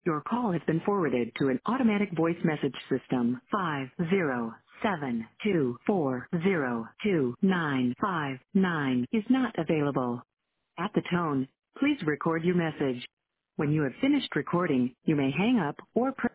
Your call has been forwarded to an automatic voice message system. 50724029599 is not available. At the tone, please record your message. When you have finished recording, you may hang up or press